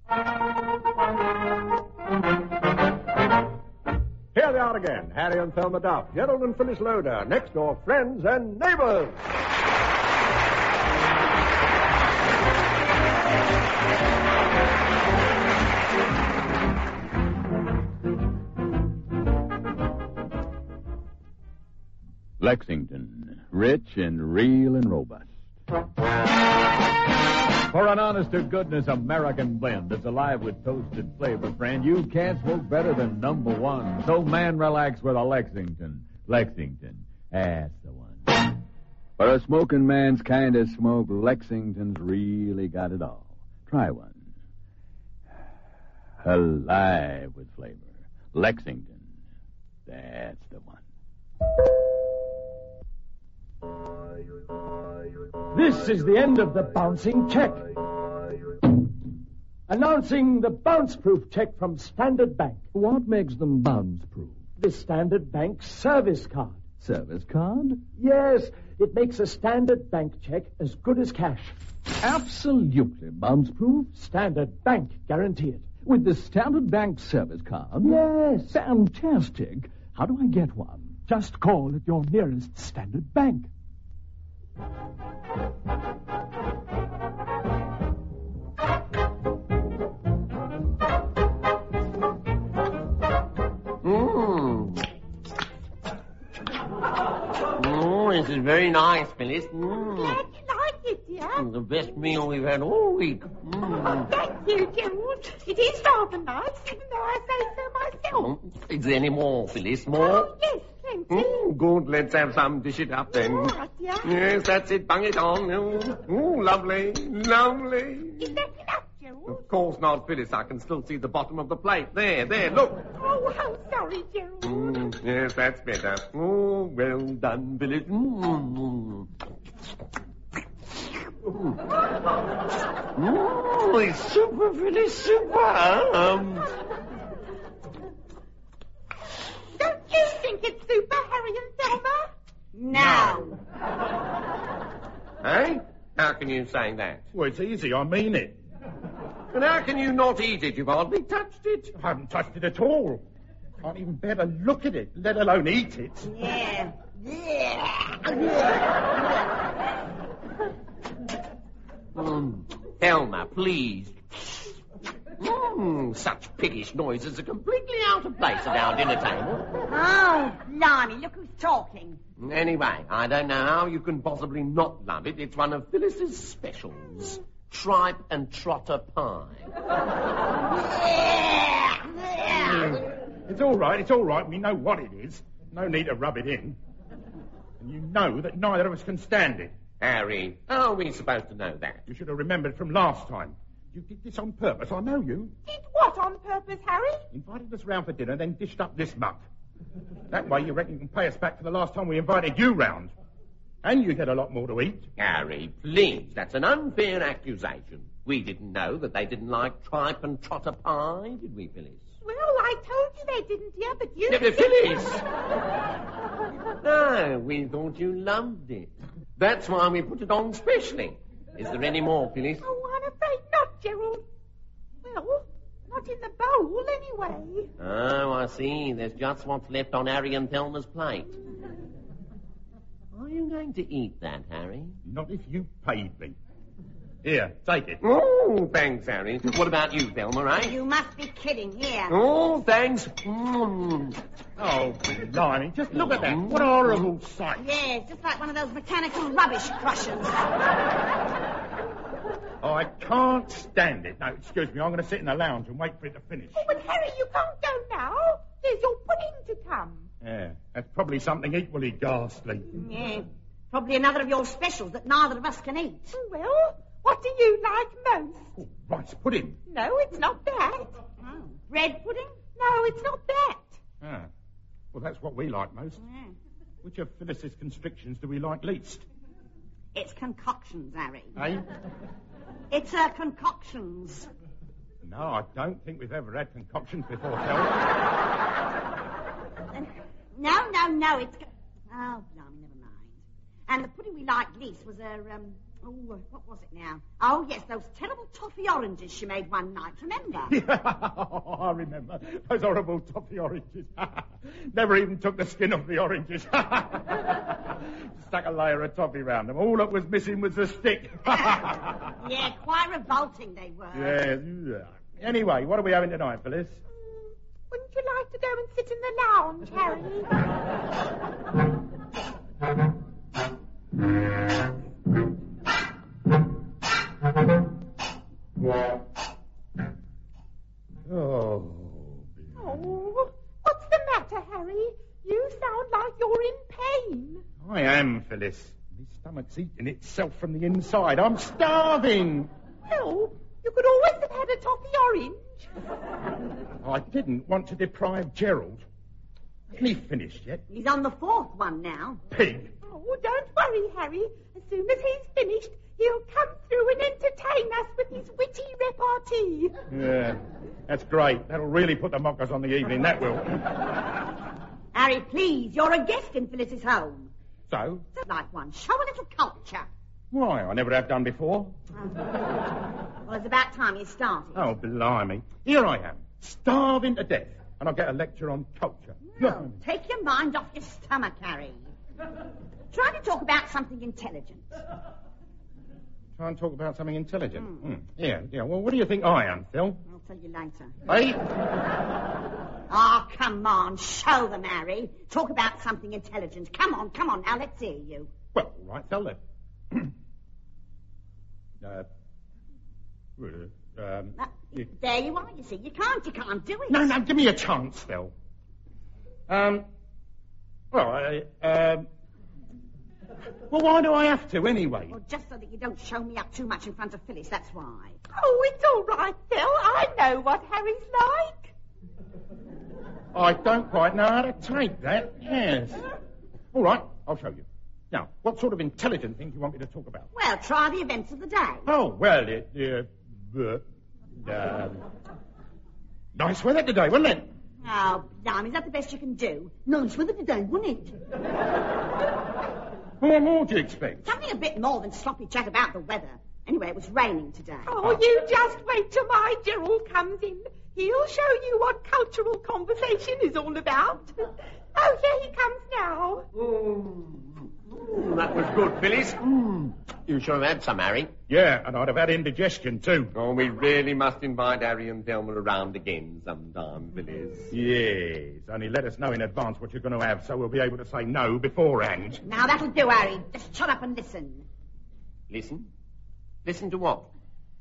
Here they are again, Harry and Thelma Duff, Gerald and Phyllis Loader, next door friends and neighbors. Lexington, rich and real and robust. For an honest-to-goodness American blend that's alive with toasted flavor, friend, you can't smoke better than number one. So, man, relax with a Lexington. Lexington, that's the one. For a smoking man's kind of smoke, Lexington's really got it all. Try one. Alive with flavor. Lexington, that's the one. This is the end of the bouncing check. Announcing the bounce-proof check from Standard Bank. What makes them bounce-proof? The Standard Bank service card. Service card? Yes, it makes a Standard Bank check as good as cash. Absolutely bounce-proof? Standard Bank, guarantee it. With the Standard Bank service card? Yes. Fantastic. How do I get one? Just call at your nearest Standard Bank. This is very nice, Phyllis. Glad you like it, dear. The best meal we've had all week. Thank you, Gerald. It is rather nice, even though I say so myself. Is there any more, Phyllis? More? Oh, yes, plenty. Good. Let's have some. Dish it up, then. All right, dear. Yes, that's it. Bung it on. Oh, lovely. Lovely. Is that enough, Gerald? Of course not, Phyllis. I can still see the bottom of the plate. There, look. Oh, how sorry, Gerald. Yes, that's better. Oh, well done, Phyllis. It's super, Phyllis, super. Don't you think it's super, Harry and Thelma? No. Eh? How can you say that? Well, it's easy. I mean it. And how can you not eat it? You've hardly touched it. I haven't touched it at all. Can't even bear to look at it, let alone eat it. Yeah. Thelma, please. Such piggish noises are completely out of place at our dinner table. Oh, blimey, look who's talking. Anyway, I don't know how you can possibly not love it. It's one of Phyllis's specials. Tripe and trotter pie. It's all right. We know what it is. No need to rub it in. And you know that neither of us can stand it. Harry, how are we supposed to know that? You should have remembered from last time. You did this on purpose, I know you. Did what on purpose, Harry? Invited us round for dinner, then dished up this muck. That way you reckon you can pay us back for the last time we invited you round. And you get a lot more to eat. Harry, please, that's an unfair accusation. We didn't know that they didn't like tripe and trotter pie, did we, Phyllis? Well, I told you they didn't, dear, but you... Yeah, Phyllis! No, we thought you loved it. That's why we put it on specially. Is there any more, Phyllis? Oh, I'm afraid not, Gerald. Well, not in the bowl, anyway. Oh, I see. There's just what's left on Harry and Thelma's plate. Are you going to eat that, Harry? Not if you paid me. Here, take it. Oh, thanks, Harry. What about you, Thelma, eh? You must be kidding. Here. Oh, thanks. Oh, blimey, just look at that. What a horrible sight. Yeah, it's just like one of those mechanical rubbish crushers. Oh, I can't stand it. No, excuse me, I'm going to sit in the lounge and wait for it to finish. Oh, but Harry, you can't go now. There's your pudding to come. Yeah, that's probably something equally ghastly. Yeah, probably another of your specials that neither of us can eat. Well, what do you like most? Oh, rice pudding. No, it's not that. Oh, bread pudding? No, it's not that. Ah, well, that's what we like most. Yeah. Which of Phyllis's constrictions do we like least? It's concoctions, Harry. Eh? It's concoctions. No, I don't think we've ever had concoctions before, Thelma. No, it's... Oh, blimey, never mind. And the pudding we liked least was Oh, what was it now? Oh, yes, those terrible toffee oranges she made one night, remember? I remember. Those horrible toffee oranges. Never even took the skin off the oranges. Stuck a layer of toffee round them. All that was missing was the stick. Yeah, quite revolting they were. Yes. Anyway, what are we having tonight, Phyllis? Wouldn't you like to go and sit in the lounge, Harry? Oh, What's the matter, Harry? You sound like you're in pain. I am, Phyllis. My stomach's eating itself from the inside. I'm starving. Well, you could always have had a toffee orange. I didn't want to deprive Gerald. Hasn't he finished yet? He's on the fourth one now. Pig. Oh, don't worry, Harry. As soon as he's finished, he'll come through and entertain us with his witty repartee. Yeah, that's great. That'll really put the mockers on the evening, that will. Harry, please, you're a guest in Phyllis's home. So? Just like one. Show a little culture. Why? I never have done before. Well, it's about time you started. Oh, blimey. Here I am, starving to death, and I'll get a lecture on culture. No, take your mind off your stomach, Harry. Try to talk about something intelligent. Try and talk about something intelligent. Yeah. Well, what do you think I am, Phil? I'll tell you later. Hey? Oh, come on. Show them, Harry. Talk about something intelligent. Come on. Now, let's hear you. Well, all right, tell them. There you are, you see. You can't do it. No, give me a chance, Phil. Well, why do I have to, anyway? Well, just so that you don't show me up too much in front of Phyllis, that's why. Oh, it's all right, Phil. I know what Harry's like. I don't quite know how to take that, yes. All right, I'll show you. Now, what sort of intelligent thing do you want me to talk about? Well, try the events of the day. Oh, well, nice weather today, wasn't it? Oh, blimey, is that the best you can do? Nice weather today, wasn't it? What more do you expect? Something a bit more than sloppy chat about the weather. Anyway, it was raining today. Oh, you just wait till my Gerald comes in. He'll show you what cultural conversation is all about. Oh, here he comes now. That was good, Phyllis. You should have had some, Harry. Yeah, and I'd have had indigestion, too. Oh, we really must invite Harry and Thelma around again sometime, Phyllis. Yes, only let us know in advance what you're going to have so we'll be able to say no beforehand. Now, that'll do, Harry. Just shut up and listen. Listen? Listen to what?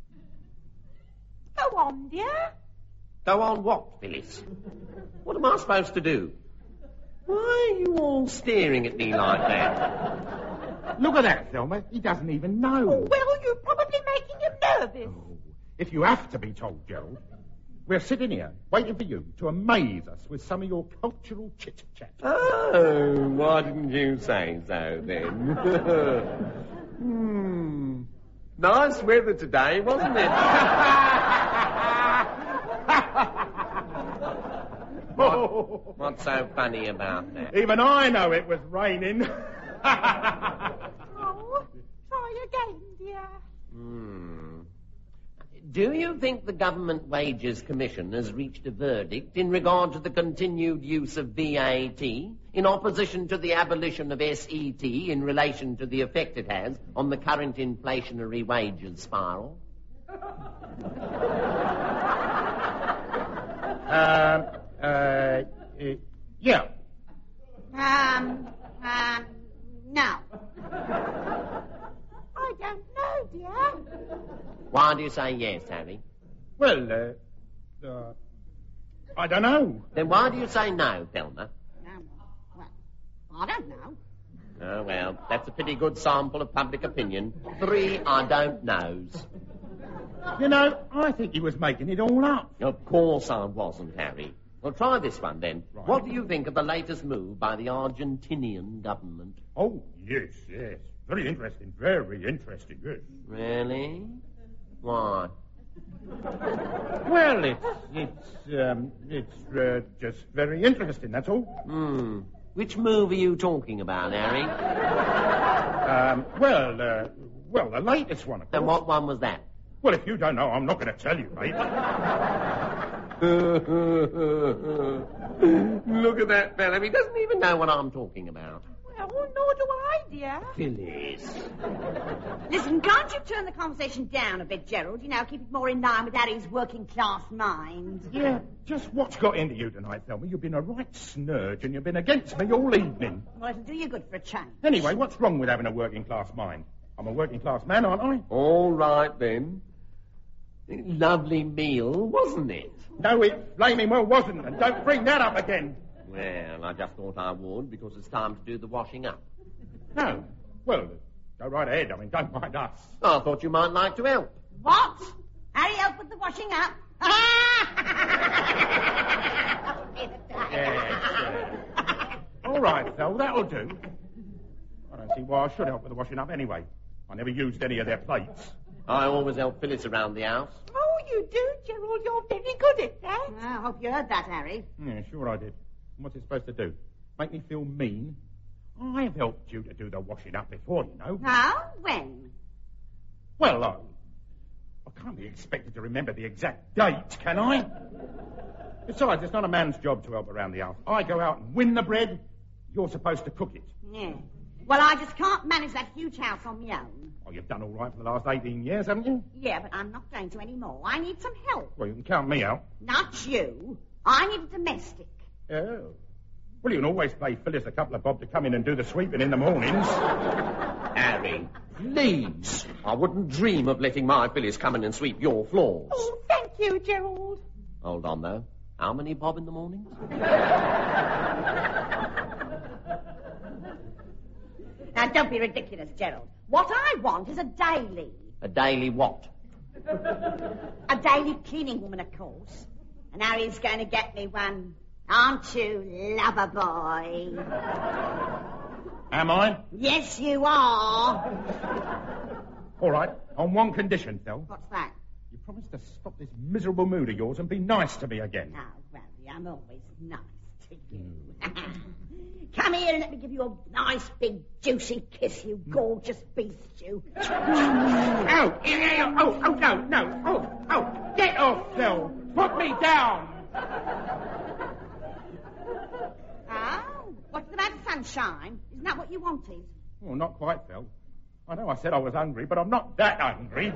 Go on, dear. Go on what, Phyllis? What am I supposed to do? Why are you all staring at me like that? Look at that, Thelma. He doesn't even know. Well, you're probably making him nervous. Oh, if you have to be told, Gerald, we're sitting here waiting for you to amaze us with some of your cultural chit-chat. Oh, why didn't you say so then? Nice weather today, wasn't it? What's so funny about that? Even I know it was raining. Oh, try again, dear. Do you think the Government Wages Commission has reached a verdict in regard to the continued use of VAT in opposition to the abolition of SET in relation to the effect it has on the current inflationary wages spiral? Yeah. No. I don't know, dear. Why do you say yes, Harry? Well, I don't know. Then why do you say no, Thelma? Well, I don't know. Oh, well, that's a pretty good sample of public opinion. 3 I don't knows. You know, I think he was making it all up. Of course I wasn't, Harry. Well, try this one, then. Right. What do you think of the latest move by the Argentinian government? Oh, yes. Very interesting, yes. Really? Why? Well, it's just very interesting, that's all. Which move are you talking about, Harry? Well, the latest one, of course. And what one was that? Well, if you don't know, I'm not going to tell you, mate. Look at that fella. He doesn't even know what I'm talking about. Well, nor do I, dear. Phyllis. Listen, can't you turn the conversation down a bit, Gerald? You know, keep it more in line with Harry's working-class mind. Yeah, just what's got into you tonight, Thelma? You've been a right snurge and you've been against me all evening. Well, it'll do you good for a change. Anyway, what's wrong with having a working-class mind? I'm a working-class man, aren't I? All right, then. Lovely meal, wasn't it? No, it flaming well wasn't, and don't bring that up again. Well, I just thought I would, because it's time to do the washing up. No. Well, go right ahead. I mean, don't mind us. I thought you might like to help. What? Harry, help with the washing up? All right, Phil, that'll do. I don't see why I should help with the washing up anyway. I never used any of their plates. I always help Phyllis around the house. Oh, you do, Gerald. You're very good at that. I hope you heard that, Harry. Yeah, sure I did. And what's it supposed to do? Make me feel mean? I've helped you to do the washing up before, you know. How? When? Well, I can't be expected to remember the exact date, can I? Besides, it's not a man's job to help around the house. I go out and win the bread. You're supposed to cook it. Yeah. Well, I just can't manage that huge house on my own. Oh, you've done all right for the last 18 years, haven't you? Yeah, but I'm not going to anymore. I need some help. Well, you can count me out. Not you. I need a domestic. Oh. Well, you can always pay Phyllis a couple of bob to come in and do the sweeping in the mornings. Harry, please. I wouldn't dream of letting my Phyllis come in and sweep your floors. Oh, thank you, Gerald. Hold on, though. How many bob in the mornings? Now, don't be ridiculous, Gerald. What I want is a daily. A daily what? A daily cleaning woman, of course. And Harry's going to get me one. Aren't you, lover boy? Am I? Yes, you are. All right, on one condition, Phil. What's that? You promise to stop this miserable mood of yours and be nice to me again. Oh, well, I'm always nice to you. Come here and let me give you a nice, big, juicy kiss, you gorgeous beast, you. Oh, no. Oh, get off, Phil. Put me down. Oh, what's the matter, sunshine? Isn't that what you wanted? Well, not quite, Phil. I know I said I was hungry, but I'm not that hungry.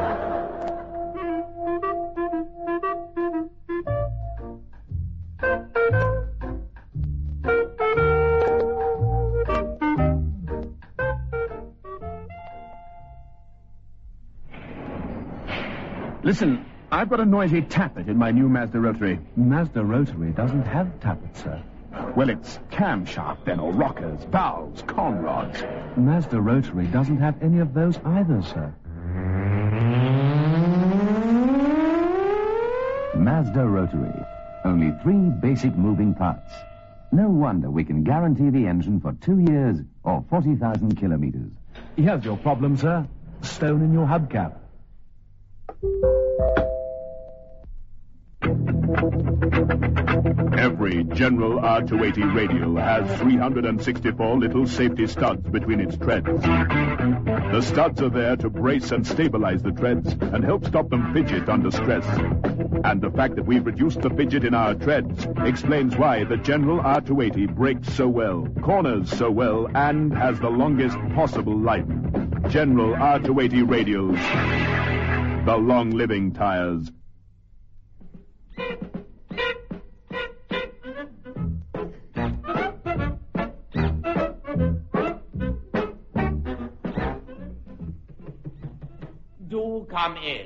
Listen, I've got a noisy tappet in my new Mazda Rotary. Mazda Rotary doesn't have tappet, sir. Well, it's camshaft then, or rockers, valves, con rods. Mazda Rotary doesn't have any of those either, sir. Mazda Rotary. Only 3 basic moving parts. No wonder we can guarantee the engine for 2 years or 40,000 kilometers. Here's your problem, sir. Stone in your hubcap. Every General R280 radial has 364 little safety studs between its treads. The studs are there to brace and stabilize the treads and help stop them fidget under stress. And the fact that we've reduced the fidget in our treads explains why the General R280 brakes so well, corners so well, and has the longest possible life. General R280 radials. The long-living tires. Do come in.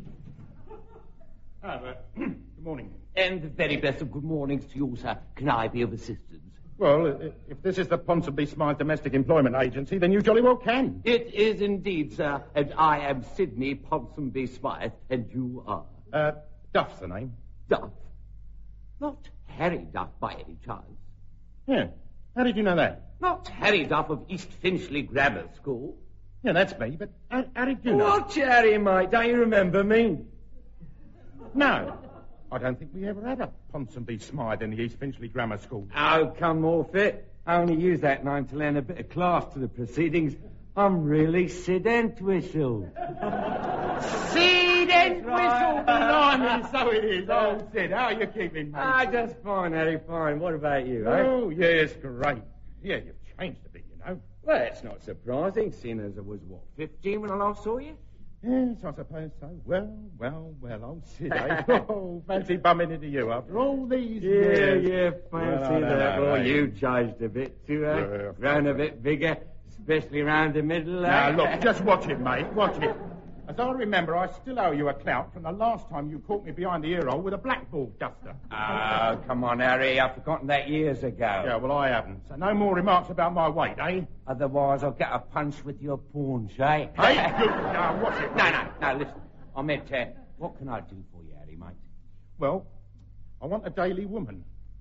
Good morning. And the very best of good mornings to you, sir. Can I be of assistance? Well, if this is the Ponsonby Smythe Domestic Employment Agency, then you jolly well can. It is indeed, sir. And I am Sidney Ponsonby Smythe, and you are? Duff's the name. Duff. Not Harry Duff by any chance. Yeah. How did you know that? Not Harry Duff of East Finchley Grammar School. Yeah, that's me, but how did you know? What, Harry, mate? Don't you remember me? No. I don't think we ever had a Ponsonby Smythe in the East Finchley Grammar School. Oh, come off it. I only use that name to lend a bit of class to the proceedings. I'm really Sid Entwistle. Sid Entwistle, blimey, so it is. Oh, Sid, how are you keeping, mate? Just fine, Harry, fine. What about you, eh? Oh, yes, great. Yeah, you've changed a bit, you know. Well, it's not surprising, seeing as I was, 15 when I last saw you? Yes, I suppose so. Well, old Sid, eh? Oh, fancy bumming into you after all these years. Yeah, fancy that. Well, you changed a bit too, eh? Yeah. Grown a bit bigger, especially round the middle, eh? Now, look, just watch it, mate, watch it. As I remember, I still owe you a clout from the last time you caught me behind the ear hole with a blackboard duster. Oh, come on, Harry. I've forgotten that years ago. Yeah, well, I haven't. So no more remarks about my weight, eh? Otherwise, I'll get a punch with your paunch, eh? Hey, good. Now, watch it. No, listen. I meant, what can I do for you, Harry, mate? Well, I want a Daily Woman.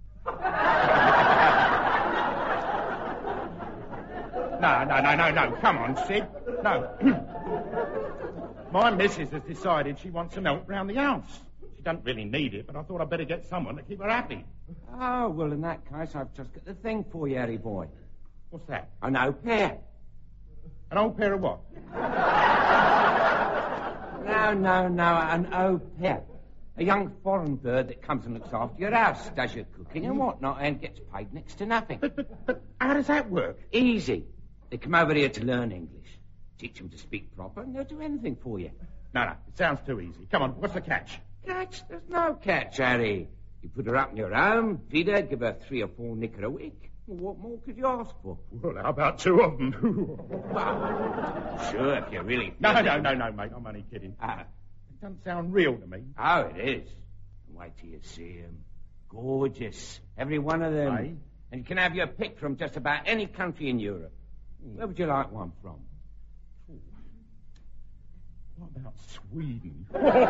No. Come on, Sid. No. My missus has decided she wants some help round the house. She doesn't really need it, but I thought I'd better get someone to keep her happy. Oh, well, in that case, I've just got the thing for you, Harry boy. What's that? An au pair. An old pair of what? No, an au pair. A young foreign bird that comes and looks after your house, does your cooking and whatnot, and gets paid next to nothing. But how does that work? Easy. They come over here to learn English. Teach them to speak proper, and they'll do anything for you. No, it sounds too easy. Come on, what's the catch? Catch? There's no catch, Harry. You put her up in your home, feed her, give her 3 or 4 knicker a week. Well, what more could you ask for? Well, how about 2 of them? Well, sure, if you really... No, mate, I'm only kidding. It doesn't sound real to me. Oh, it is. Wait till you see them. Gorgeous. Every one of them. Aye. And you can have your pick from just about any country in Europe. Where would you like one from? What about Sweden?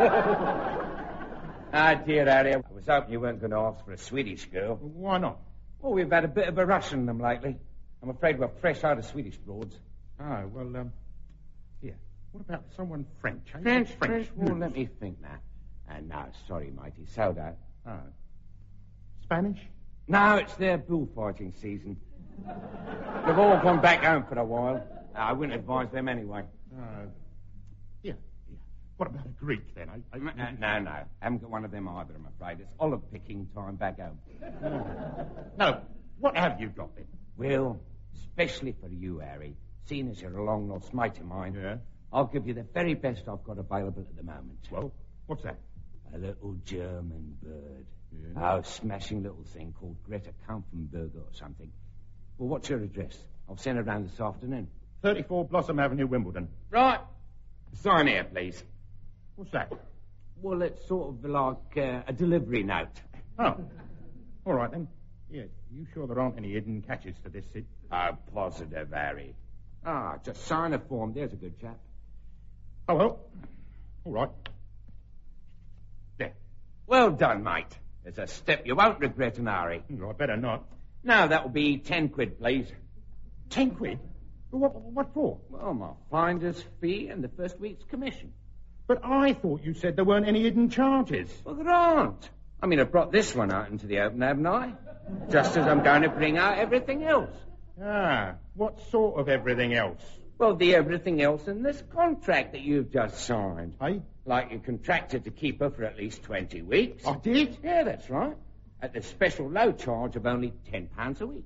Dear Harry, I was hoping you weren't going to ask for a Swedish girl. Why not? Well, we've had a bit of a rush on them lately. I'm afraid we're fresh out of Swedish broads. Oh, well, yeah. What about someone French? Eh? French. Well, let me think now. No, sorry, matey, sold out. Oh. Spanish? No, it's their bullfighting season. They've all gone back home for a while. I wouldn't advise them anyway. Yeah. What about a Greek, then? No. Haven't got one of them either, I'm afraid. It's olive-picking time back home. No. What have you got, then? Well, especially for you, Harry, seeing as you're a long-lost mate of mine, yeah. I'll give you the very best I've got available at the moment. Well, what's that? A little German bird. Yeah. Oh, smashing little thing called Greta Kampfenberger or something. Well, what's your address? I'll send it round this afternoon. 34 Blossom Avenue, Wimbledon. Right. Sign here, please. What's that? Well, it's sort of like a delivery note. Oh. All right, then. Yeah, you sure there aren't any hidden catches for this, Sid? Oh, positive, Harry. Just sign a form. There's a good chap. Oh, well. All right. There. Well done, mate. There's a step you won't regret, Harry. I better not. Now, that will be 10 quid, please. 10 quid? What for? Well, my finder's fee and the first week's commission. But I thought you said there weren't any hidden charges. Well, there aren't. I mean, I brought this one out into the open, haven't I? Just as I'm going to bring out everything else. What sort of everything else? Well, the everything else in this contract that you've just signed. Hey? Like you contracted to keep her for at least 20 weeks. I did? Yeah, that's right. At the special low charge of only £10 a week.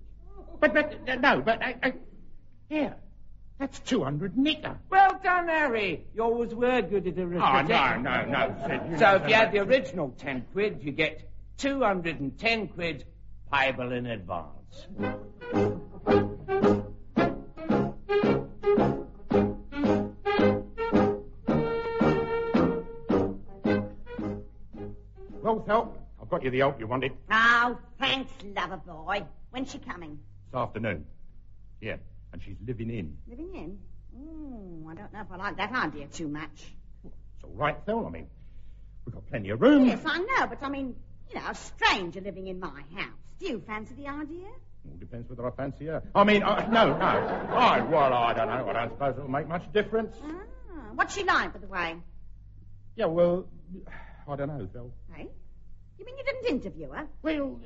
Yeah, that's 200 knicker. Well done, Harry. You always were good at arithmetic. No, Sid. So if you had the original 10 quid, you get 210 quid payable in advance. Well, Thel, I've got you the help you wanted. Oh, thanks, lover boy. When's she coming? This afternoon. Yeah, and she's living in. Living in? I don't know if I like that idea too much. It's all right, Thel. I mean, we've got plenty of room. Yes, I know, but I mean, a stranger living in my house. Do you fancy the idea? Well, depends whether I fancy her. I mean, no. I don't know. I don't suppose it'll make much difference. What's she like, by the way? Yeah, well, I don't know, Thel. Hey? You mean you didn't interview her? Well,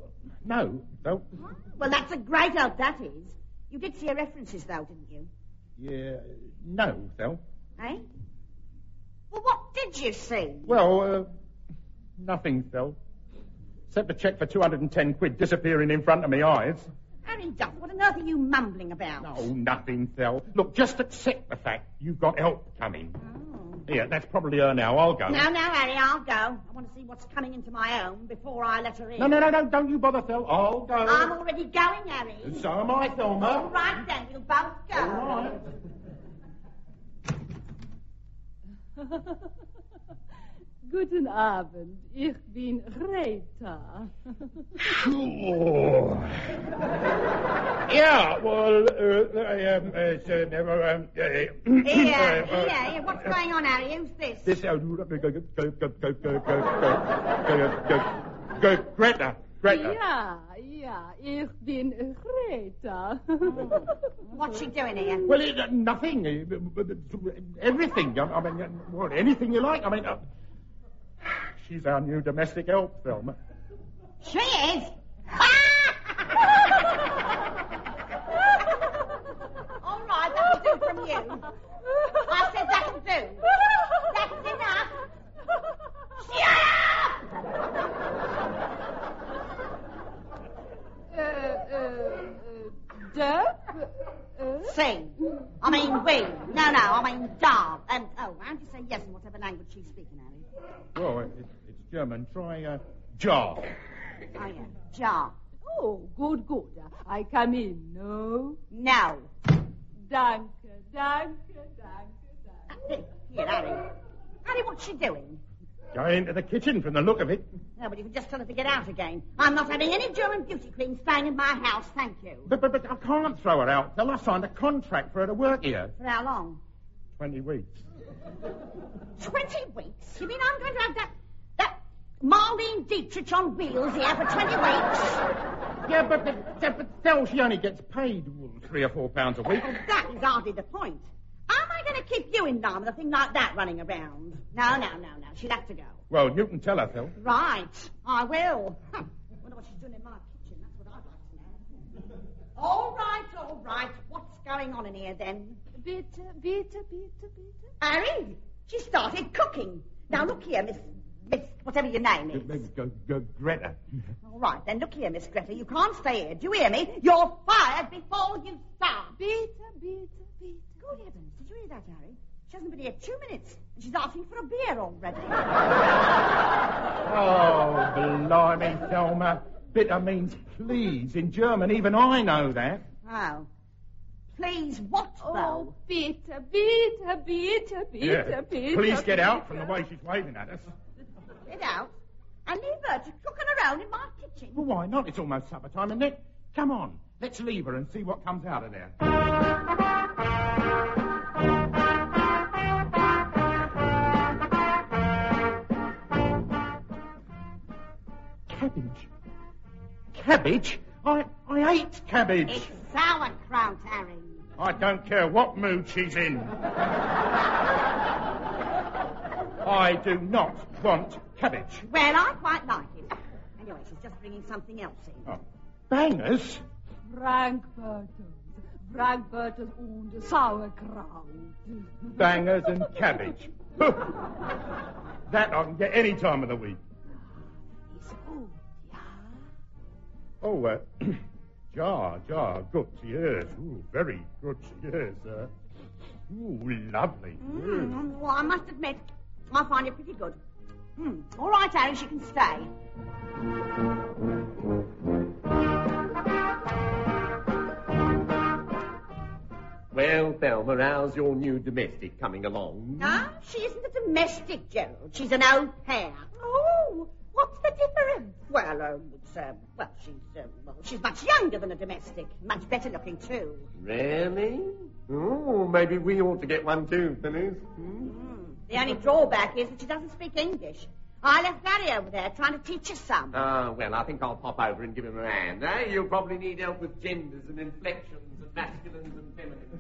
no, Thel. Well, that's a great help, that is. You did see her references, though, didn't you? Yeah, no, Phil. Eh? Well, what did you see? Well, nothing, Phil. Except a cheque for 210 quid disappearing in front of me eyes. Harry Duff, what on earth are you mumbling about? No, nothing, Phil. Look, just accept the fact you've got help coming. Oh. Here, that's probably her now. I'll go. No, Harry, I'll go. I want to see what's coming into my own before I let her in. No, don't you bother, Phil. I'll go. I'm already going, Harry. And so am I, Thelma. All right, then, we'll both go. All right. Guten Abend, ich bin Greta. Oh. Yeah, well, Here, what's going on, Harry? Who's this? This, Greta. Ja, ich bin Greta. What's she doing here? Well, nothing. Everything. I mean, well, anything you like. I mean, she's our new domestic help, Thelma. She is? All right, that'll do from you. I said that'll do. That's enough. Shut Duck? See. I mean we. No, I mean Dal. How do you say yes in whatever language she's speaking, Harry? Well, it's German. Try, jar. Oh, yeah. Jar. Oh, good. I come in, no? No. Danke. Here, Harry. Harry, what's she doing? Going into the kitchen from the look of it. No, but you can just tell her to get out again. I'm not having any German beauty queen staying in my house, thank you. But I can't throw her out, Phil. I signed a contract for her to work here. For how long? 20 weeks. 20 weeks? You mean I'm going to have that Marlene Dietrich on wheels here for 20 weeks? Yeah, but Phil, she only gets paid £3 or £4 a week. Oh, that is hardly the point. How am I going to keep you in line with a thing like that running around? No. She'll have to go. Well, you can tell her, Phil. Right. I will. Wonder what she's doing in my kitchen. That's what I'd like to know. All right. What's going on in here, then? Bitte. Harry, she started cooking. Now, look here, Miss, whatever your name is. Greta. All right, then, look here, Miss Greta. You can't stay here. Do you hear me? You're fired before you start. Bitte. Good heavens, did you hear that, Harry? She hasn't been here 2 minutes, and she's asking for a beer already. Oh, blimey, Thelma. Bitter means please in German. Even I know that. Oh. Please what, though? Oh, bitte. Yeah. Please get out from the way she's waving at us. Get out? And leave her to cooking around in my kitchen? Well, why not? It's almost supper time, isn't it? Come on, let's leave her and see what comes out of there. Cabbage? I hate cabbage. It's sauerkraut, Harry. I don't care what mood she's in. I do not want cabbage. Well, I quite like it. Anyway, she's just bringing something else in. Oh. Bangers? Frankfurters und Sauerkraut. Bangers and cabbage. That I can get any time of the week. Oh, jar, good, yes. Ooh, very good, yes. Ooh, lovely. Well, I must admit, I find it pretty good. All right, Harry, she can stay. Well, Thelma, how's your new domestic coming along? No, she isn't a domestic, Gerald. She's an au pair. Oh, what's the difference? Well, she's much younger than a domestic. Much better looking, too. Really? Oh, maybe we ought to get one too, Phyllis. The only drawback is that she doesn't speak English. I left Larry over there trying to teach her some. Well, I think I'll pop over and give him a hand, eh? You'll probably need help with genders and inflections and masculines and feminines.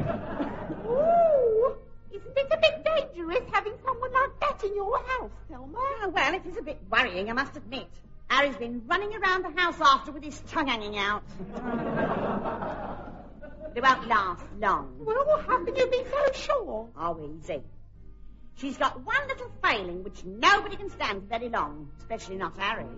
Ooh, isn't it a bit dangerous having someone like that in your house, Thelma? Oh, well, it is a bit worrying, I must admit. Harry's been running around the house after with his tongue hanging out. It won't last long. Well, how can you be so sure? Oh, easy. She's got one little failing which nobody can stand for very long, especially not Harry.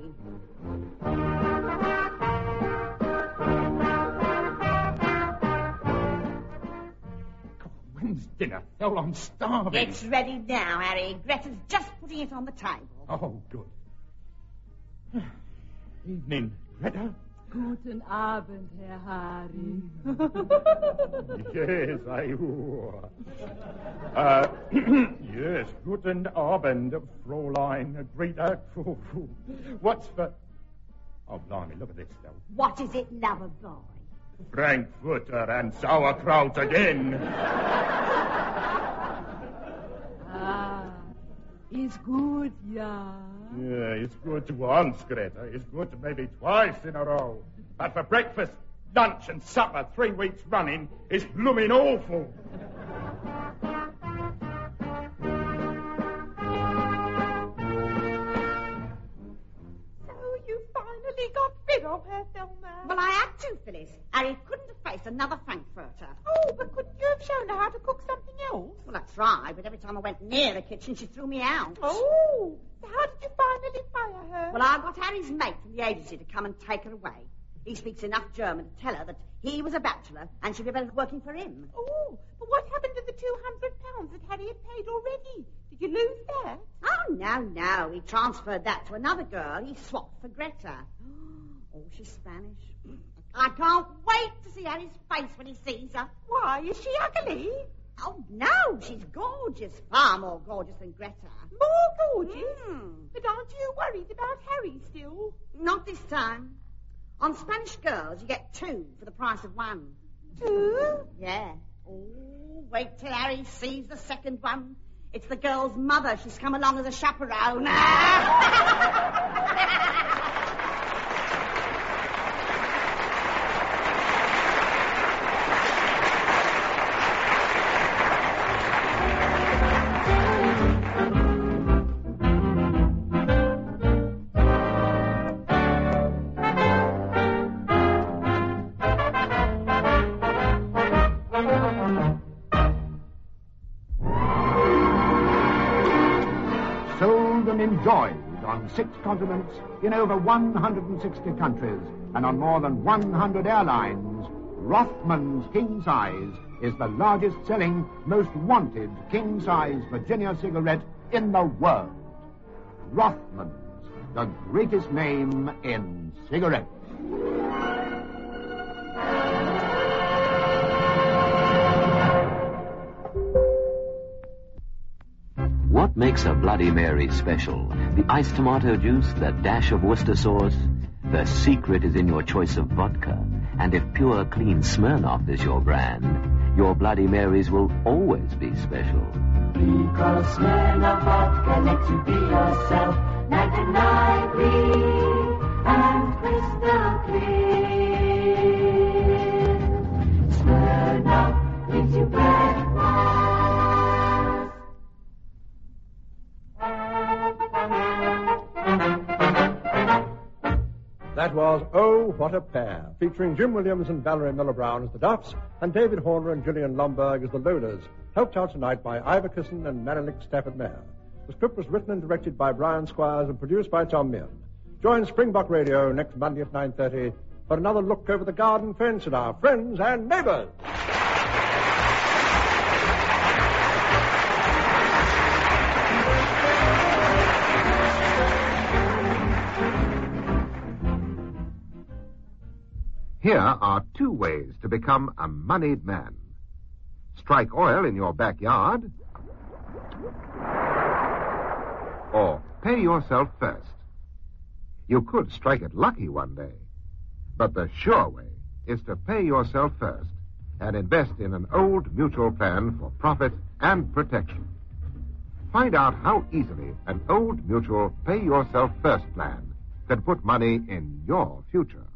When's dinner? Phil, I'm starving. It's ready now, Harry. Greta's just putting it on the table. Oh, good. Evening, Greta. Guten Abend, Herr Harry. Yes, yes, guten Abend, Fräulein Greta. What's for... Oh, blimey, look at this, though. What is it, lover boy? Frankfurter and sauerkraut again. It's good, yeah. Yeah, it's good once, Greta. It's good maybe twice in a row. But for breakfast, lunch and supper 3 weeks running is blooming awful. So you finally got rid of her, Thelma? Well, I had to, Phyllis. Harry couldn't have faced another Frankfurter. Oh, but couldn't you have shown her how to cook something else? Well, I tried, but every time I went near the kitchen, she threw me out. Oh, so how did you finally fire her? Well, I got Harry's mate from the agency to come and take her away. He speaks enough German to tell her that he was a bachelor and she'd be better working for him. Oh, but what happened to the £200 that Harry had paid already? Did you lose that? Oh, no. He transferred that to another girl. He swapped for Greta. Oh, she's Spanish. I can't wait to see Harry's face when he sees her. Why, is she ugly? Oh, no, she's gorgeous. Far more gorgeous than Greta. More gorgeous? But aren't you worried about Harry still? Not this time. On Spanish girls, you get 2 for the price of 1. 2? Yeah. Oh, wait till Harry sees the second one. It's the girl's mother. She's come along as a chaperone. Enjoyed on 6 continents, in over 160 countries, and on more than 100 airlines, Rothman's King Size is the largest selling, most wanted king size Virginia cigarette in the world. Rothman's, the greatest name in cigarettes. What makes a Bloody Mary special? The iced tomato juice, the dash of Worcester sauce? The secret is in your choice of vodka. And if pure, clean Smirnoff is your brand, your Bloody Marys will always be special. Because Smirnoff vodka lets you be yourself, night and nightly, and crystal clear. Smirnoff gives you breakfast. That was Oh, What a Pair, featuring Jim Williams and Valerie Miller Brown as the Duffs, and David Horner and Gillian Lomberg as the Lolas, helped out tonight by Ivor Kisson and Menelik Stafford Mayer. The script was written and directed by Brian Squires and produced by Tom Meehan. Join Springbok Radio next Monday at 9:30 for another look over the garden fence at our friends and neighbors. Here are 2 ways to become a moneyed man. Strike oil in your backyard, or pay yourself first. You could strike it lucky one day, but the sure way is to pay yourself first and invest in an old mutual plan for profit and protection. Find out how easily an old mutual pay yourself first plan can put money in your future.